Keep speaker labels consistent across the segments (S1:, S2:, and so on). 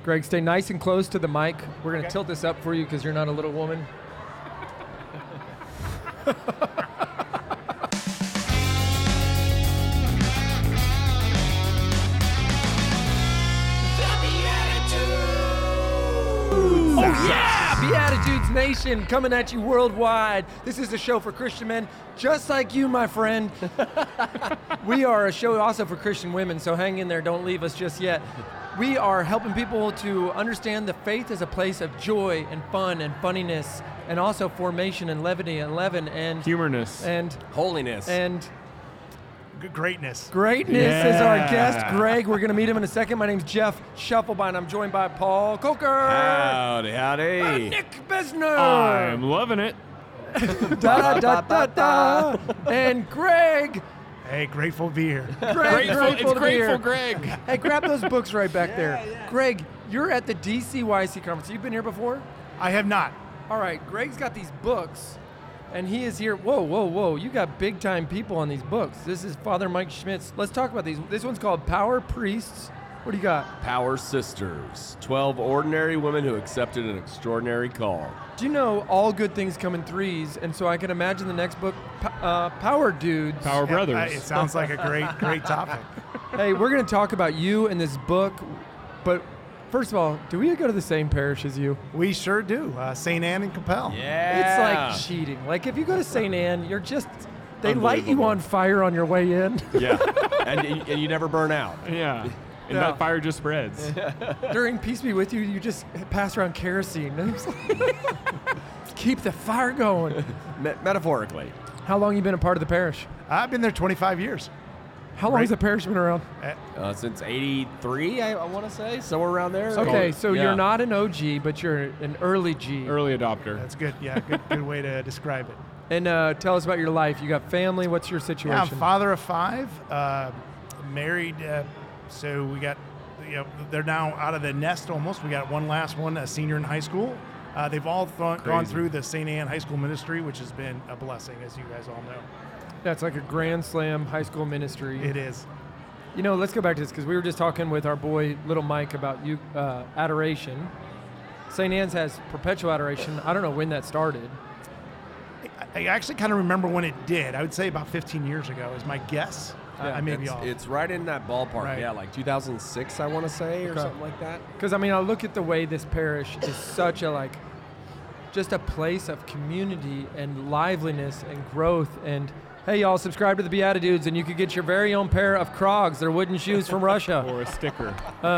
S1: Greg, stay nice and close to the mic. We're going to tilt this up for you because you're not a little woman. Oh, yeah! Beatitudes Nation coming at you worldwide. This is a show for Christian men just like you, my friend. We are a show also for Christian women, so hang in there. Don't leave us just yet. We are helping people to understand the faith as a place of joy and fun and funniness, and also formation and levity and leaven and
S2: humorness
S1: and
S3: holiness
S1: and
S4: greatness.
S1: Greatness is our guest, Greg. We're going to meet him in a second. My name's Jeff Shufflebein. I'm joined by Paul Coker.
S3: Howdy.
S1: And Nick Besner.
S2: I'm loving it.
S1: Da, da, da, da. And Greg.
S4: Hey, grateful to be here.
S1: Grateful
S3: Greg.
S1: Hey, grab those books right back there. Yeah. Greg, you're at the DCYC conference. You've been here before?
S4: I have not.
S1: All right, Greg's got these books, and he is here. Whoa. You got big-time people on these books. This is Father Mike Schmitz. Let's talk about these. This one's called Power Priests. What do you got?
S3: Power Sisters. 12 ordinary women who accepted an extraordinary call.
S1: Do you know all good things come in threes? And so I can imagine the next book, Power Dudes.
S2: Power Brothers.
S4: It sounds like a great topic.
S1: Hey, we're going to talk about you and this book, but first of all, do we go to the same parish as you?
S4: We sure do. St. Anne and Capel.
S3: Yeah.
S1: It's like cheating. Like if you go to St. Anne, you're just, they light you on fire on your way in.
S3: Yeah, and you never burn out.
S2: Yeah. And that fire just spreads.
S1: During Peace Be With You, you just pass around kerosene. Keep the fire going.
S3: Metaphorically.
S1: How long you been a part of the parish?
S4: I've been there 25 years.
S1: How long has the parish been around?
S3: Since 83, I want to say, somewhere around there.
S1: Okay, so you're not an OG, but you're an early G.
S2: Early adopter.
S4: That's good. Yeah, good way to describe it.
S1: And tell us about your life. You got family. What's your situation?
S4: Yeah, I'm father of 5, married. So we got, they're now out of the nest almost. We got one last one, a senior in high school. They've all gone through the St. Anne High School ministry, which has been a blessing, as you guys all know.
S1: That's like a grand slam high school ministry.
S4: It is.
S1: Let's go back to this because we were just talking with our boy, little Mike, about adoration. St. Anne's has perpetual adoration. I don't know when that started.
S4: I actually kind of remember when it did. I would say about 15 years ago is my guess.
S1: Yeah,
S4: I may be off.
S3: It's right in that ballpark.
S4: Right.
S3: Yeah, like 2006, I want to say, or something like that.
S1: Because, I look at the way this parish is such a, just a place of community and liveliness and growth. And, hey, y'all, subscribe to the Beatitudes, and you could get your very own pair of Krogs. They're wooden shoes from Russia.
S2: Or a sticker.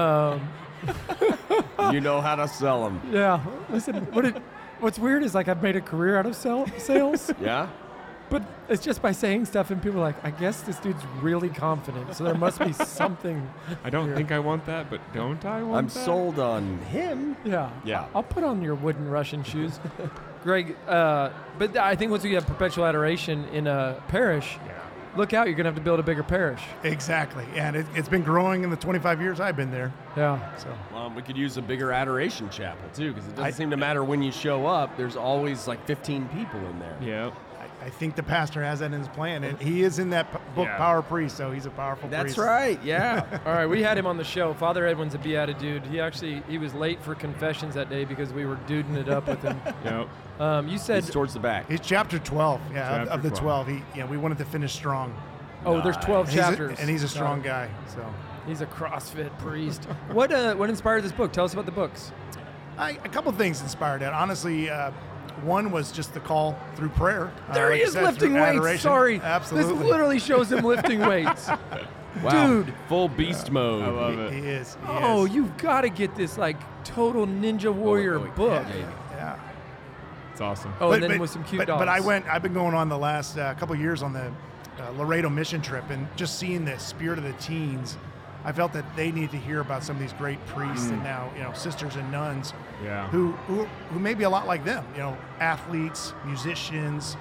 S3: You know how to sell them.
S1: Yeah. Listen, what's weird is, I've made a career out of sales.
S3: Yeah?
S1: But it's just by saying stuff, and people are like, I guess this dude's really confident, so there must be something.
S2: I don't think I want that, but don't I want
S3: I'm
S2: that?
S3: sold on him.
S1: Yeah.
S3: Yeah.
S1: I'll put on your wooden Russian shoes. Greg, but I think once you have perpetual adoration in a parish, look out, you're going to have to build a bigger parish.
S4: Exactly. And it's been growing in the 25 years I've been there.
S1: Yeah.
S4: So
S3: We could use a bigger adoration chapel, too, because it doesn't seem to matter when you show up. There's always 15 people in there.
S2: Yeah.
S4: I think the pastor has that in his plan, and he is in that book, Power Priest, so he's a powerful priest.
S3: That's right, yeah.
S1: All right, we had him on the show. Father Edwin's a beatitude. He was late for confessions that day because we were duding it up with him.
S2: Yep.
S1: You said
S3: He's towards the back.
S4: He's chapter 12,
S2: Chapter
S4: of the
S2: 12.
S4: 12. We wanted to finish strong.
S1: there's 12 chapters.
S4: And he's a strong guy, so.
S1: He's a CrossFit priest. What inspired this book? Tell us about the books.
S4: A couple things inspired it. Honestly, one was just the call through prayer.
S1: There he is lifting weights.
S4: Adoration.
S1: Sorry.
S4: Absolutely.
S1: This literally shows him lifting weights.
S3: Wow.
S1: Dude.
S3: Full beast mode.
S2: I love it.
S4: He is.
S1: You've got to get this total Ninja Warrior book.
S4: Yeah.
S2: It's awesome.
S1: And then with some cute dogs.
S4: But I've been going on the last couple years on the Laredo mission trip, and just seeing the spirit of the teens, I felt that they need to hear about some of these great priests and now sisters and nuns who may be a lot like them, athletes, musicians,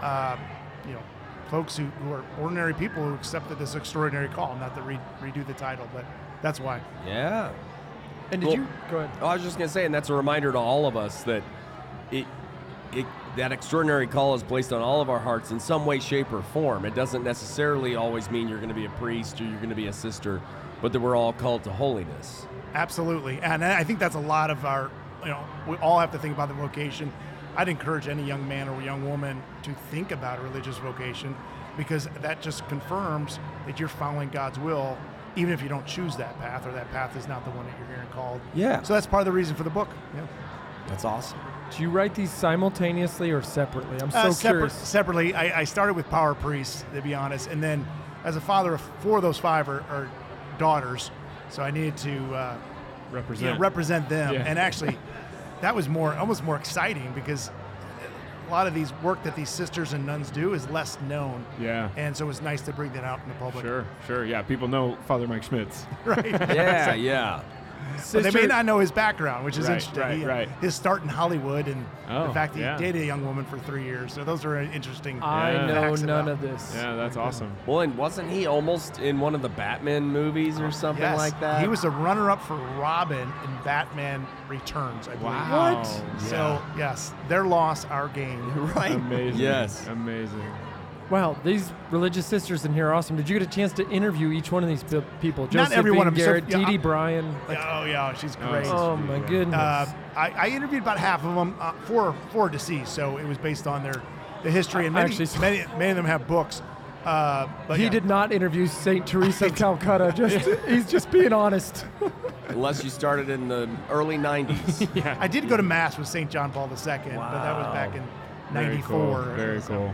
S4: folks who are ordinary people who accepted this extraordinary call. Not to redo the title, but that's why.
S3: Yeah.
S1: And did you go ahead?
S3: I was just going to say, and that's a reminder to all of us that that extraordinary call is placed on all of our hearts in some way, shape, or form. It doesn't necessarily always mean you're going to be a priest or you're going to be a sister. but that we're all called to holiness.
S4: Absolutely. And I think that's a lot of our, we all have to think about the vocation. I'd encourage any young man or young woman to think about a religious vocation, because that just confirms that you're following God's will, even if you don't choose that path, or that path is not the one that you're hearing called.
S3: Yeah.
S4: So that's part of the reason for the book. Yeah.
S3: That's awesome.
S1: Do you write these simultaneously or separately? I'm so curious.
S4: Separately. I started with Power Priests, to be honest, and then as a father of 4 of those 5 are daughters, so I needed to represent them.
S2: Yeah.
S4: And actually, that was almost more exciting, because a lot of these work that these sisters and nuns do is less known.
S2: Yeah.
S4: And so it was nice to bring that out in the public.
S2: Sure. Yeah, people know Father Mike Schmitz.
S4: Right.
S3: Yeah.
S4: But they may not know his background, which is interesting.
S2: Right.
S4: His start in Hollywood, and the fact that he dated a young woman for 3 years. So those are interesting.
S1: I know
S4: facts
S1: none
S4: about
S1: of this.
S2: Yeah, that's awesome.
S3: Well, and wasn't he almost in one of the Batman movies or something
S4: Yes.
S3: like that?
S4: He was a runner-up for Robin in Batman Returns, I believe.
S2: Wow.
S1: What?
S4: So, yes, their loss, our gain.
S3: right.
S2: Amazing.
S3: Yes.
S2: Amazing.
S1: Wow, these religious sisters in here are awesome. Did you get a chance to interview each one of these people?
S4: Not
S1: Josephine
S4: every one of them.
S1: Garrett,
S4: So, yeah,
S1: Dee Dee Bryan.
S4: Oh, yeah, she's great.
S1: Oh, my goodness.
S4: I interviewed about half of them, four deceased, so it was based on the history, and many of them have books. But
S1: he
S4: yeah.
S1: did not interview St. Teresa of Calcutta. He's just being honest.
S3: Unless you started in the early 90s.
S4: I did go to Mass with St. John Paul II, but that was back in '94.
S2: Very cool.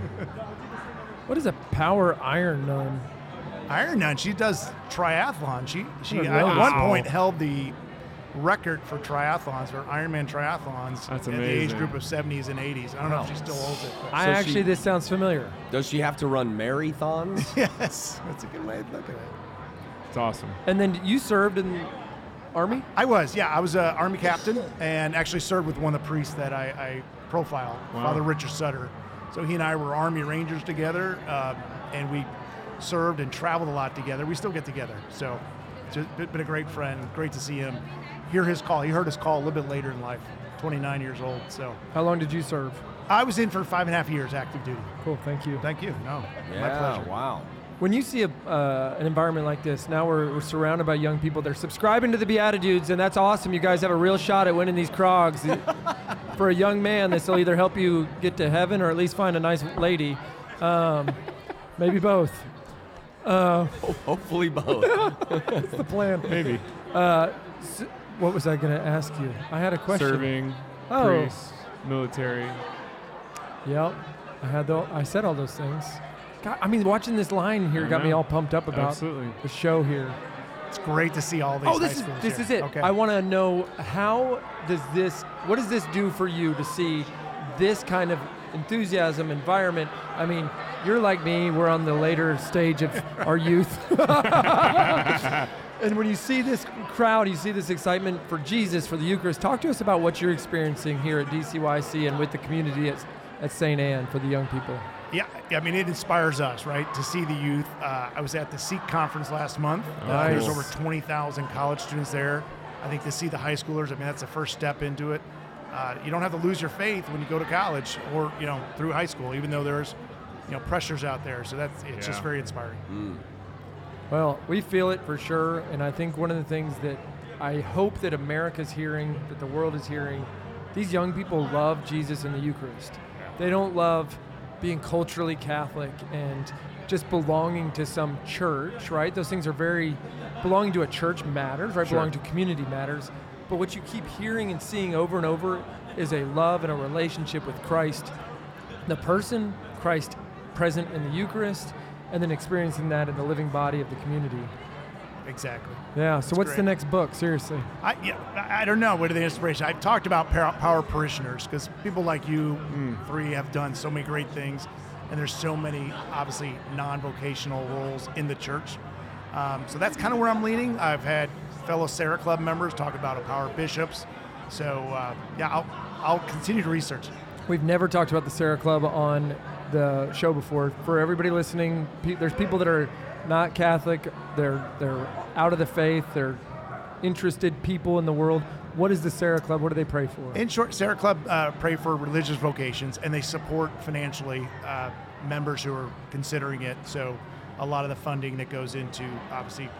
S1: What is a power iron nun?
S4: Iron Nun, she does triathlon. She
S1: Oh,
S4: at
S1: really?
S4: one point held the record for triathlons, for Ironman triathlons,
S2: That's
S4: in the age
S2: amazing.
S4: group of 70s and 80s. I don't know if she still holds it. But
S1: This sounds familiar.
S3: Does she have to run marathons?
S4: yes, that's a good way to look at it.
S2: It's awesome.
S1: And then you served in the Army?
S4: I was an Army captain, and actually served with one of the priests that I profiled,
S2: Wow.
S4: Father Richard Sutter. So he and I were Army Rangers together, and we served and traveled a lot together. We still get together. So it's been a great friend. Great to see him. Hear his call. He heard his call a little bit later in life, 29 years old. So
S1: How long did you serve?
S4: I was in for 5.5 years active duty.
S1: Cool, thank you.
S4: Thank you. No, my
S3: Yeah,
S4: pleasure.
S3: wow.
S1: When you see an environment like this, now we're surrounded by young people. They're subscribing to the Beatitudes, and that's awesome. You guys have a real shot at winning these Krogs. For a young man, this will either help you get to heaven or at least find a nice lady. Maybe both.
S3: Hopefully both.
S1: That's the plan.
S2: Maybe.
S1: What was I going to ask you? I had a question.
S2: Serving,
S1: Oh.
S2: priests, military.
S1: Yep. I said all those things. God, I mean, watching this line here
S2: I
S1: got me
S2: know.
S1: all pumped up about
S2: Absolutely.
S1: the show here.
S4: It's great to see all these.
S1: This is it.
S4: Okay.
S1: I want to know what does this do for you to see this kind of enthusiasm, environment? I mean, you're like me. We're on the later stage of our youth. And when you see this crowd, you see this excitement for Jesus, for the Eucharist. Talk to us about what you're experiencing here at DCYC and with the community at St. Anne for the young people.
S4: Yeah, I mean, it inspires us, right, to see the youth. I was at the SEEK conference last month.
S1: Nice.
S4: There's over 20,000 college students there. I think to see the high schoolers, I mean, that's the first step into it. You don't have to lose your faith when you go to college or, through high school, even though there's, pressures out there. So it's just very inspiring.
S1: Well, we feel it for sure, and I think one of the things that I hope that America's hearing, that the world is hearing, these young people love Jesus and the Eucharist. They don't love being culturally Catholic and just belonging to some church, right? Those things are belonging to a church matters, right?
S2: Sure.
S1: Belonging to community matters. But what you keep hearing and seeing over and over is a love and a relationship with Christ, the person, Christ present in the Eucharist, and then experiencing that in the living body of the community.
S4: Exactly.
S1: Yeah, so what's the
S4: great.
S1: next book, seriously?
S4: I don't know. What are the inspiration? I've talked about Power Parishioners because people like you three have done so many great things, and there's so many, obviously, non-vocational roles in the church. So that's kind of where I'm leaning. I've had fellow Sarah Club members talk about a Power Bishops. So, I'll continue to research it.
S1: We've never talked about the Sarah Club on the show before. For everybody listening, there's people that are not Catholic, they're out of the faith, they're interested people in the world. What is the Sarah Club? What do they pray for?
S4: In short, Sarah Club pray for religious vocations, and they support financially members who are considering it. So a lot of the funding that goes into, obviously,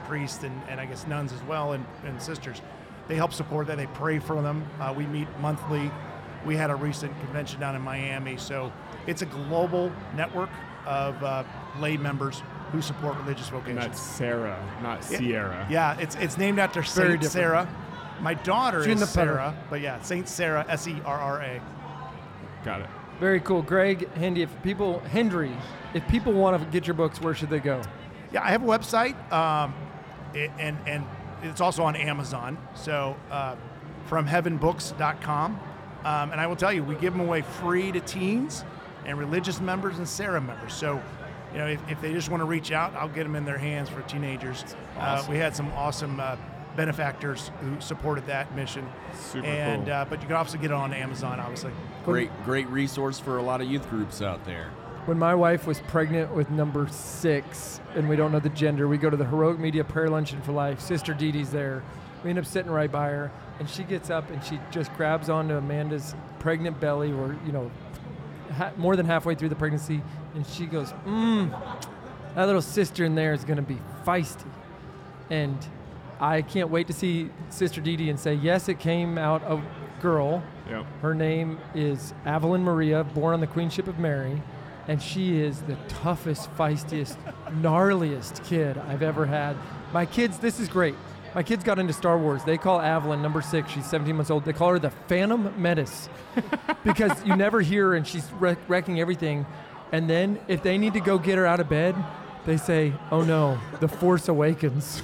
S4: priests and I guess nuns as well and sisters. They help support that. They pray for them. We meet monthly. We had a recent convention down in Miami. So it's a global network of lay members who support religious
S2: And
S4: vocations.
S2: that's Sarah, not Sierra.
S4: Yeah, it's named after
S1: Very
S4: Saint
S1: different.
S4: Sarah. My daughter
S1: She's in
S4: is
S1: the putter.
S4: Sarah, but yeah, Saint Sarah, Serra.
S2: Got it.
S1: Very cool. Greg, Henry, if people want to get your books, where should they go?
S4: Yeah, I have a website, and it's also on Amazon. So fromheavenbooks.com, and I will tell you, we give them away free to teens and religious members and Sarah members. So, you know, if they just want to reach out, I'll get them in their hands for teenagers.
S3: Awesome.
S4: We had some awesome benefactors who supported that mission.
S2: Super
S4: and
S2: cool.
S4: but you can also get it on Amazon, obviously.
S3: Great resource for a lot of youth groups out there.
S1: When my wife was pregnant with number 6, and we don't know the gender, we go to the Heroic Media Prayer Luncheon for Life. Sister Dee Dee's there. We end up sitting right by her, and she gets up and she just grabs onto Amanda's pregnant belly, or more than halfway through the pregnancy, and she goes, that little sister in there is going to be feisty. And I can't wait to see Sister Dee Dee and say, yes, it came out of girl.
S2: Yep.
S1: Her name is Evelyn Maria, born on the Queenship of Mary, and she is the toughest, feistiest, gnarliest kid I've ever had. My kids, this is great. My kids got into Star Wars. They call Evelyn, number 6, she's 17 months old, they call her the Phantom Menace because you never hear her and she's wrecking everything. And then if they need to go get her out of bed, they say, oh no, the Force Awakens.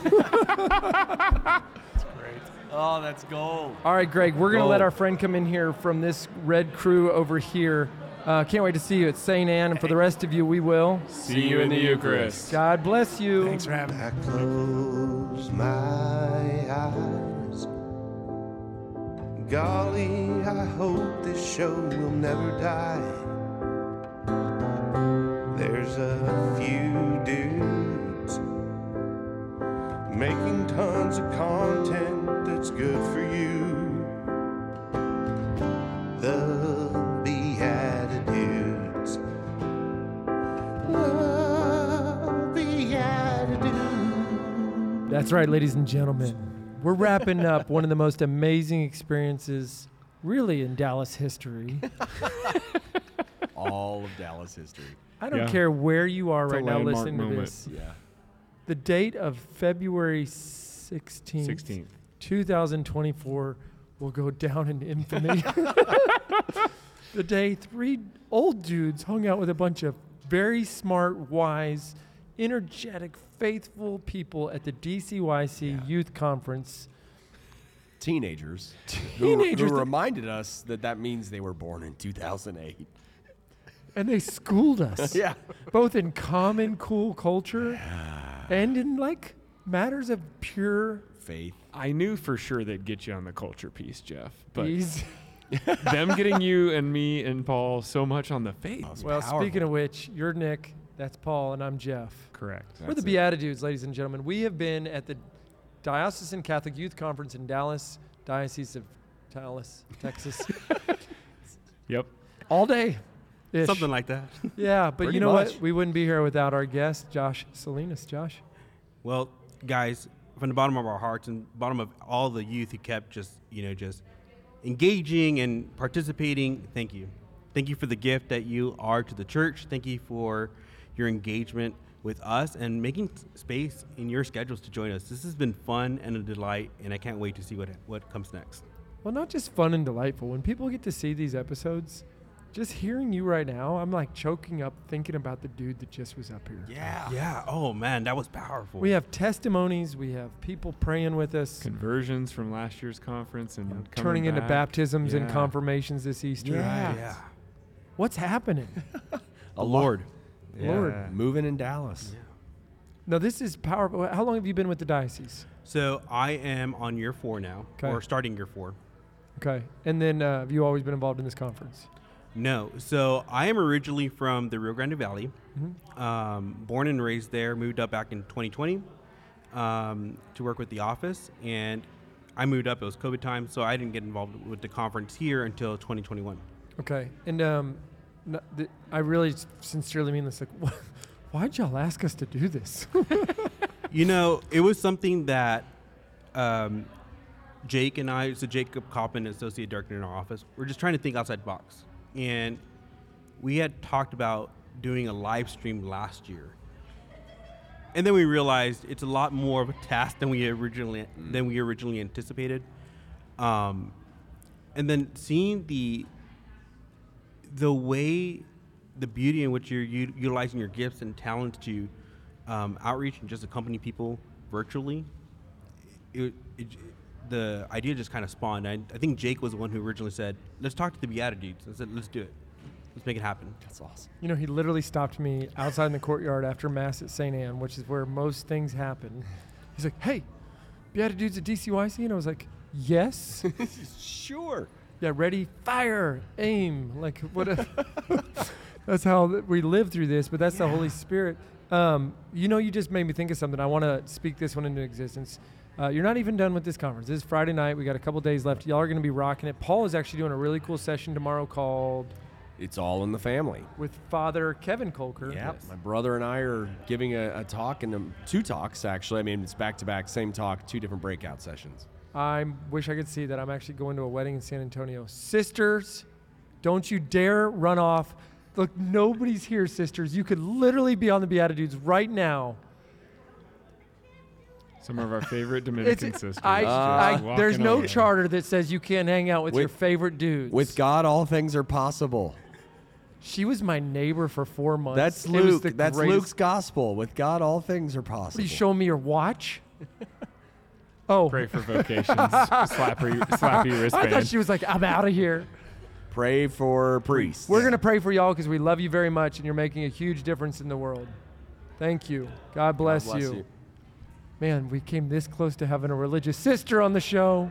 S3: Oh, that's gold.
S1: All right, Greg, we're going to
S3: Gold.
S1: let our friend come in here from this red crew over here. Can't wait to see you at St. Anne, and for the rest of you, we will.
S2: See you in the Eucharist.
S1: God bless you.
S4: Thanks for having me.
S5: I close my eyes. Golly, I hope this show will never die. There's a few dudes making tons of content that's good for you. The Beatitudes. The Beatitudes.
S1: That's right, ladies and gentlemen. We're wrapping up one of the most amazing experiences, really, in Dallas history.
S3: All of Dallas history.
S1: I don't
S2: Yeah.
S1: care where you are
S2: It's a
S1: right now
S2: landmark
S1: listening to
S2: moment.
S1: this.
S3: Yeah.
S1: The date of February 16th,
S2: 16th.
S1: 2024 will go down in infamy. The day 3 old dudes hung out with a bunch of very smart, wise, energetic, faithful people at the DCYC Youth Conference.
S3: Teenagers.
S1: Teenagers
S3: Who
S1: that-
S3: reminded us that means they were born in 2008.
S1: And they schooled us.
S3: Yeah.
S1: Both in common cool culture and in matters of pure
S3: Faith.
S2: I knew for sure they'd get you on the culture piece, Jeff. But
S1: ease.
S2: them getting you and me and Paul so much on the faith.
S1: Well,
S3: powerful.
S1: speaking of which, you're Nick, that's Paul, and I'm Jeff.
S2: Correct.
S1: We're the Beatitudes, ladies and gentlemen. We have been at the Diocesan Catholic Youth Conference in Dallas, Diocese of Dallas, Texas,
S2: Yep.
S1: all day.
S6: Something like that.
S1: Yeah, but
S3: Pretty
S1: you know
S3: much.
S1: what? We wouldn't be here without our guest, Josh Salinas. Josh?
S6: Well, guys, from the bottom of our hearts and bottom of all the youth who kept just engaging and participating, thank you. Thank you for the gift that you are to the church. Thank you for your engagement with us and making space in your schedules to join us. This has been fun and a delight, and I can't wait to see what comes next.
S1: Well, not just fun and delightful. When people get to see these episodes, just hearing you right now, I'm choking up thinking about the dude that just was up here.
S6: Yeah. Oh, man, that was powerful.
S1: We have testimonies. We have people praying with us,
S2: Conversions from last year's conference and coming
S1: turning into
S2: back.
S1: baptisms and
S2: Yeah.
S1: confirmations this Easter.
S6: Yeah.
S1: What's happening?
S3: A
S6: Lord.
S1: Lord.
S2: Yeah.
S3: Moving in Dallas.
S1: No, this is powerful. How long have you been with the diocese?
S6: So I am on year 4 now,
S1: Okay.
S6: or starting year 4.
S1: Okay. And then have you always been involved in this conference?
S6: No. So I am originally from the Rio Grande Valley,
S1: Mm-hmm.
S6: born and raised there, moved up back in 2020 to work with the office. And I moved up, it was COVID time, so I didn't get involved with the conference here until 2021.
S1: Okay. And I really sincerely mean this. Why'd y'all ask us to do this?
S6: You know, it was something that Jake and I, so Jacob Coppin, associate director in our office, we're just trying to think outside the box. And we had talked about doing a live stream last year. And then we realized it's a lot more of a task than we originally anticipated. And then seeing the way, the beauty in which you're utilizing your gifts and talents to outreach and just accompany people virtually, the idea just kind of spawned. I think Jake was the one who originally said, let's talk to the Beatitudes. I said, let's do it. Let's make it happen.
S3: That's awesome.
S1: You know, he literally stopped me outside in the courtyard after Mass at St. Anne, which is where most things happen. He's like, hey, Beatitudes at DCYC? And I was like, yes.
S3: Sure.
S1: Yeah, ready, fire, aim. Like, what that's how we live through this, but that's the Holy Spirit. You know, you just made me think of something. I want to speak this one into existence. You're not even done with this conference. This is Friday night. We got a couple days left. Y'all are going to be rocking it. Paul is actually doing a really cool session tomorrow called
S3: It's All in the Family.
S1: with Father Kevin Kolker.
S3: Yeah, my brother and I are giving a talk, and two talks, actually. I mean, it's back-to-back, same talk, two different breakout sessions.
S1: I wish I could see that. I'm actually going to a wedding in San Antonio. Sisters, don't you dare run off. Look, nobody's here, sisters. You could literally be on the Beatitudes right now.
S2: Some of our favorite Dominican sisters.
S1: There's
S2: walking
S1: no
S2: over.
S1: charter that says you can't hang out with your favorite dudes.
S3: With God, all things are possible.
S1: She was my neighbor for 4 months.
S3: That's
S1: It was
S3: Luke.
S1: the
S3: That's
S1: greatest-
S3: Luke's gospel. With God, all things are
S1: What, are
S3: possible.
S1: you showing me your watch? Oh.
S2: Pray for vocations. slappy
S1: I
S2: wristband.
S1: thought she was like, I'm out of here.
S3: Pray for priests.
S1: We're going to pray for y'all because we love you very much and you're making a huge difference in the world. Thank you. God bless,
S3: bless
S1: you.
S3: you.
S1: Man, we came this close to having a religious sister on the show.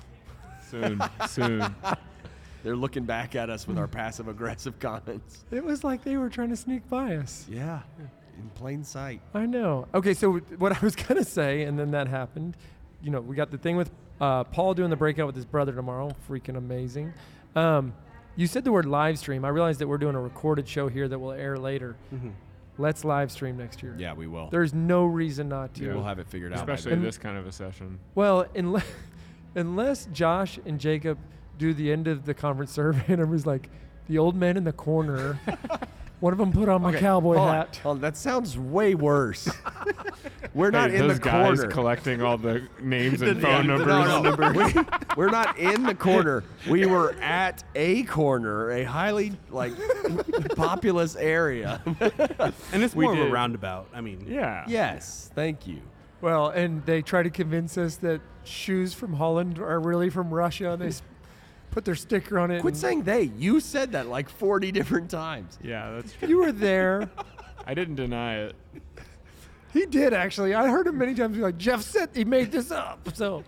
S2: Soon.
S3: They're looking back at us with our passive-aggressive comments.
S1: It was like they were trying to sneak by us.
S3: Yeah, in plain sight.
S1: I know. Okay, so what I was going to say, and then that happened, you know, we got the thing with Paul doing the breakout with his brother tomorrow. Freaking amazing. You said the word live stream. I realized that we're doing a recorded show here that will air later.
S6: Mm-hmm.
S1: Let's live stream next year.
S3: Yeah, we will.
S1: There's no reason not to.
S2: Yeah.
S3: We'll have it figured out.
S2: Especially
S1: then.
S2: this kind of a session.
S1: Well, unless Josh and Jacob do the end of the conference survey and everybody's like, the old man in the corner, one of them put on my cowboy hat.
S3: Oh, that sounds way worse. We're not in the
S2: those guys
S3: corner.
S2: collecting all the names and phone numbers.
S3: No. We're not in the corner. We were at a corner, a highly populous area.
S6: And it's
S2: We
S6: more of
S2: did.
S6: a roundabout. I mean,
S2: Yeah.
S3: Yes, thank you.
S1: Well, and they try to convince us that shoes from Holland are really from Russia. And they put their sticker on it.
S3: Quit
S1: and-
S3: saying they. You said that like 40 different times.
S2: Yeah, that's true.
S1: You were there.
S2: I didn't deny it.
S1: He did, actually. I heard him many times be like, Jeff said he made this up. So,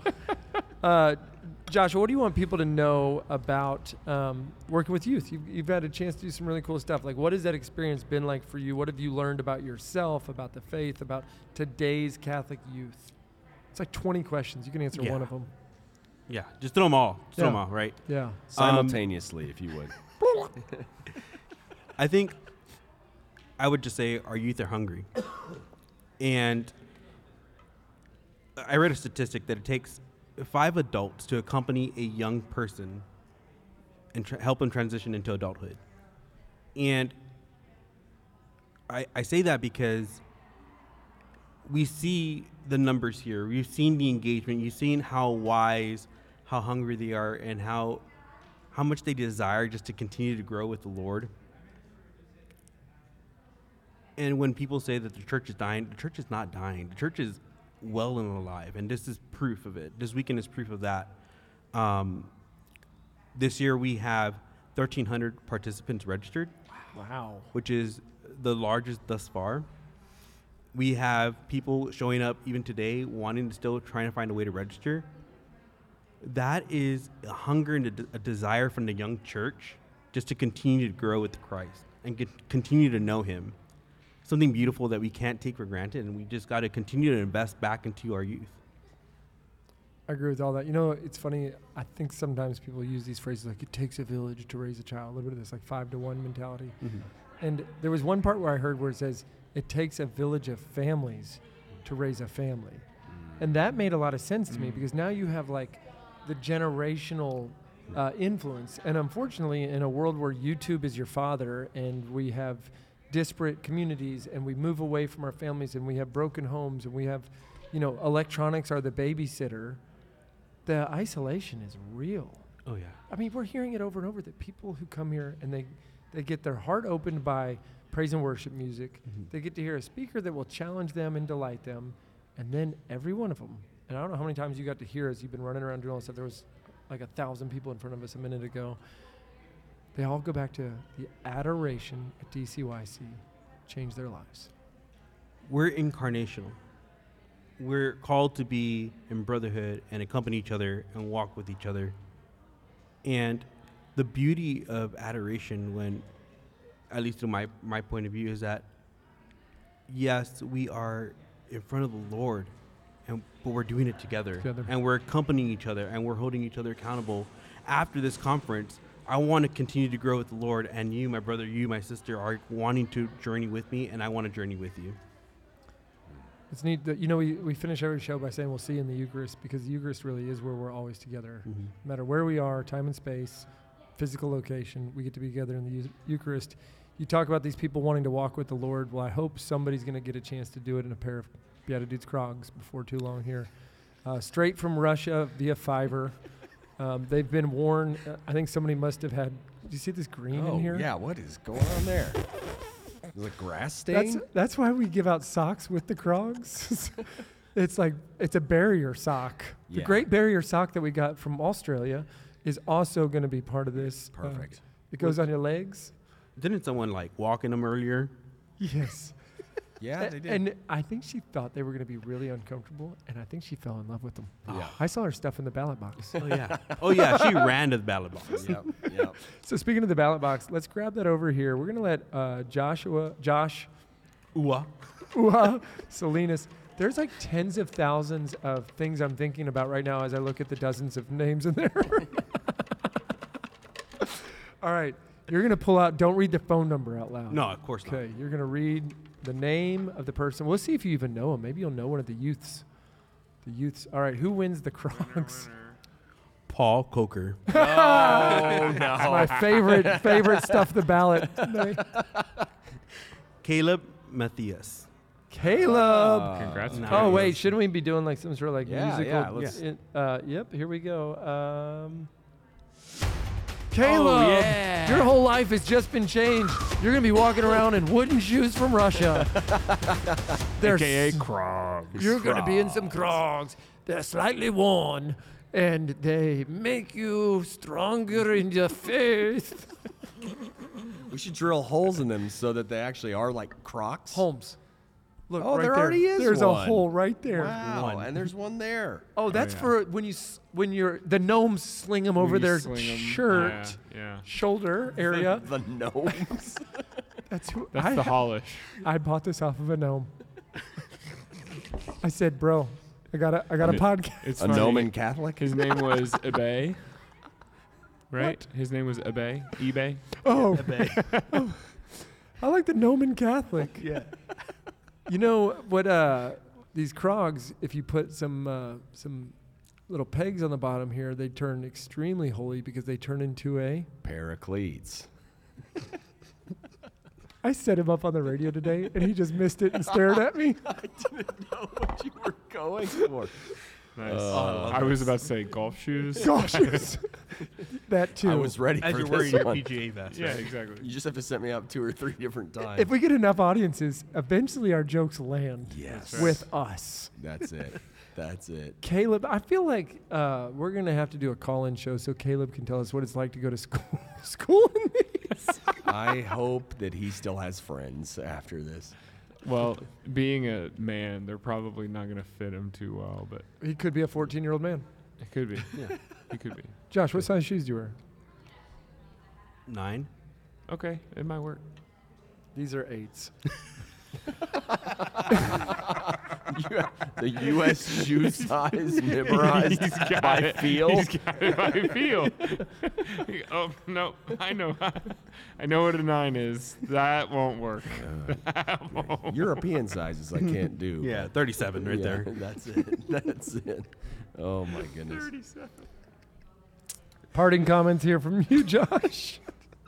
S1: Joshua, what do you want people to know about working with youth? You've had a chance to do some really cool stuff. Like, what has that experience been like for you? What have you learned about yourself, about the faith, about today's Catholic youth? It's like 20 questions. You can answer
S6: Yeah.
S1: one of them.
S6: yeah, just throw them all. Throw
S1: Yeah.
S6: them all, right?
S1: Yeah.
S3: Simultaneously, if you would.
S6: I think I would just say our youth are hungry. And I read a statistic that it takes 5 adults to accompany a young person and help them transition into adulthood. And I say that because we see the numbers here. We've seen the engagement. You've seen how wise, how hungry they are, and how much they desire just to continue to grow with the Lord. And when people say that the church is dying, the church is not dying. The church is well and alive, and this is proof of it. This weekend is proof of that. This year we have 1,300 participants registered,
S1: Wow.
S6: which is the largest thus far. We have people showing up even today wanting to still trying to find a way to register. That is a hunger and a desire from the young church just to continue to grow with Christ and continue to know him. Something beautiful that we can't take for granted, and we just got to continue to invest back into our youth.
S1: I agree with all that. You know, it's funny. I think sometimes people use these phrases like it takes a village to raise a child. A little bit of this like 5-to-1 mentality. And there was one part where I heard where it says it takes a village of families to raise a family. And that made a lot of sense to me because now you have like the generational influence. And unfortunately, in a world where YouTube is your father and we have disparate communities and we move away from our families and we have broken homes and we have, electronics are the babysitter, the isolation is real.
S6: Oh yeah.
S1: I mean, we're hearing it over and over that people who come here and they get their heart opened by praise and worship music. They get to hear a speaker that will challenge them and delight them. And then every one of them, and I don't know how many times you got to hear as you've been running around doing all this stuff. There was like 1,000 people in front of us a minute ago. They all go back to the adoration at DCYC, change their lives.
S6: We're incarnational. We're called to be in brotherhood and accompany each other and walk with each other. And the beauty of adoration, when, at least from my point of view, is that, yes, we are in front of the Lord, but we're doing it together. And we're accompanying each other, and we're holding each other accountable. After this conference, I want to continue to grow with the Lord, and you, my brother, you, my sister, are wanting to journey with me, and I want to journey with you.
S1: It's neat that, we finish every show by saying we'll see you in the Eucharist, because the Eucharist really is where we're always together. No matter where we are, time and space, physical location, we get to be together in the Eucharist. You talk about these people wanting to walk with the Lord. Well, I hope somebody's going to get a chance to do it in a pair of Beatitudes Crocs before too long here. Straight from Russia via Fiverr. They've been worn. I think somebody must have had. Do you see this green in here?
S3: Yeah, what is going on there? Is it grass stain?
S1: That's why we give out socks with the Crocs. It's a barrier sock. The Great Barrier sock that we got from Australia is also going to be part of this.
S3: Perfect.
S1: It goes on your legs.
S6: Didn't someone walk in them earlier?
S1: Yes.
S3: Yeah, they did.
S1: And I think she thought they were going to be really uncomfortable, and I think she fell in love with them.
S3: Yeah.
S1: I saw her stuff in the ballot box.
S6: Oh yeah. Oh yeah. She ran to the ballot box.
S3: Yep.
S1: So speaking of the ballot box, let's grab that over here. We're going to let Josh Salinas. There's like tens of thousands of things I'm thinking about right now as I look at the dozens of names in there. All right. You're going to pull out, don't read the phone number out loud.
S6: No, of course not.
S1: Okay, you're going to read the name of the person. We'll see if you even know him. Maybe you'll know one of the youths. The youths. All right, who wins the Crocs?
S6: Paul Coker.
S3: Oh, no.
S1: That's my favorite stuff, the ballot.
S6: Caleb Matthias.
S1: Caleb.
S2: Congrats.
S6: Nice.
S1: Oh, wait, shouldn't we be doing like some sort of musical?
S3: Yeah,
S1: Yep, here we go. Caleb, your whole life has just been changed. You're going to be walking around in wooden shoes from Russia.
S2: AKA Crocs.
S1: You're going to be in some Crocs. They're slightly worn, and they make you stronger in your faith.
S3: We should drill holes in them so that they actually are like Crocs.
S1: Holmes. Look,
S3: Oh,
S1: right
S3: there
S1: there.
S3: already is
S1: There's a
S3: one.
S1: hole right there.
S3: Wow, and there's one there.
S1: Oh, that's
S2: yeah.
S1: for when the gnomes sling them over
S2: you
S1: their
S2: sling 'em.
S1: shirt,
S2: Yeah.
S1: shoulder area.
S3: The gnomes.
S1: That's who
S2: That's the Hollish.
S1: I bought this off of a gnome. I said, bro, I got a podcast.
S2: It's
S3: A
S2: funny.
S3: gnomon Catholic?
S2: His name was eBay. Right? His name was eBay. eBay.
S1: Oh, I like the gnomon Catholic.
S6: Yeah.
S1: You know what? These Crocs, if you put some little pegs on the bottom here, they turn extremely holy because they turn into a.
S3: Paracletes.
S1: I set him up on the radio today, and he just missed it and stared at me.
S3: I didn't know what you were going for.
S2: Nice. I was about to say golf shoes.
S1: Cautious. That too.
S3: I was ready
S6: As
S3: for
S6: you're
S3: this
S6: wearing your
S3: one.
S6: PGA vest.
S2: Yeah,
S6: right?
S2: exactly.
S3: You just have to set me up 2 or 3 different times.
S1: If we get enough audiences, eventually our jokes land
S3: Yes.
S2: right.
S1: with us.
S3: That's it. That's it.
S1: Caleb, I feel like we're going to have to do a call-in show so Caleb can tell us what it's like to go to school in these.
S3: I hope that he still has friends after this.
S2: Well, being a man, they're probably not going to fit him too well, but
S1: He could be a 14-year-old man.
S2: it could be. Yeah, he could be.
S1: Josh, what size shoes do you wear?
S6: 9.
S2: Okay, it might work.
S1: These are 8s.
S3: The U.S. shoe size memorized
S2: He's got
S3: by
S2: it.
S3: feel.
S2: He's got it by feel. Oh no, I know what a 9 is. That won't work. That won't.
S3: European sizes I can't do.
S6: Yeah, 37 right
S3: Yeah,
S6: there.
S3: That's it. That's it. Oh my goodness.
S2: 37.
S1: Parting comments here from you, Josh.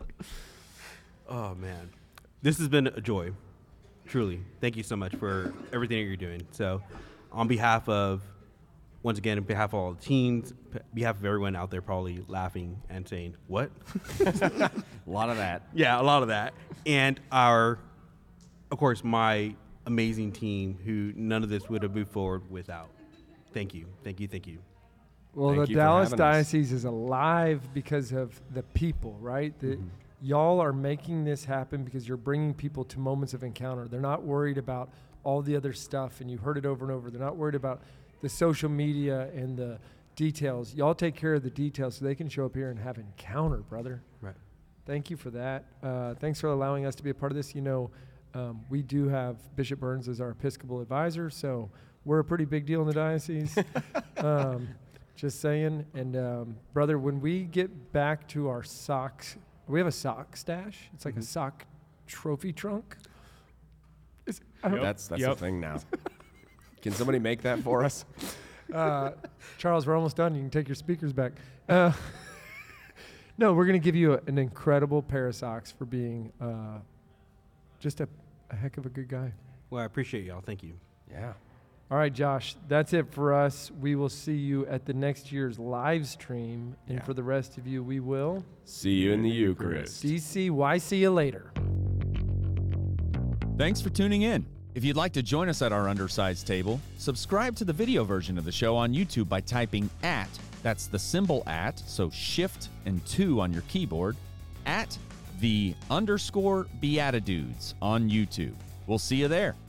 S6: Oh man, this has been a joy. Truly, thank you so much for everything that you're doing. So, on behalf of, once again, on behalf of all the teens, behalf of everyone out there probably laughing and saying, "What?"
S3: A lot of that.
S6: Yeah, a lot of that. And of course, my amazing team who none of this would have moved forward without. Thank you. Thank you. Thank you.
S1: Well,
S3: Thank
S1: the
S3: you for
S1: Dallas
S3: having us.
S1: Diocese is alive because of the people, right? Y'all are making this happen because you're bringing people to moments of encounter. They're not worried about all the other stuff, and you heard it over and over. They're not worried about the social media and the details. Y'all take care of the details so they can show up here and have encounter, brother.
S6: Right.
S1: Thank you for that. Thanks for allowing us to be a part of this. You know, we do have Bishop Burns as our Episcopal advisor, so we're a pretty big deal in the diocese. Just saying. And brother, when we get back to our socks, we have a sock stash. It's like a sock trophy trunk. I don't
S3: That's the
S2: Yep.
S3: thing now. Can somebody make that for us?
S1: Charles, we're almost done. You can take your speakers back. No, we're going to give you an incredible pair of socks for being just a heck of a good guy.
S6: Well, I appreciate y'all. Thank you.
S3: Yeah.
S1: All right, Josh, that's it for us. We will see you at the next year's live stream. And
S3: Yeah.
S1: for the rest of you, we will
S3: See you in the Eucharist.
S1: DCY. See you later.
S7: Thanks for tuning in. If you'd like to join us at our undersized table, subscribe to the video version of the show on YouTube by typing @ that's the symbol @ so shift and 2 on your keyboard, @ the _ Beatitudes on YouTube. We'll see you there.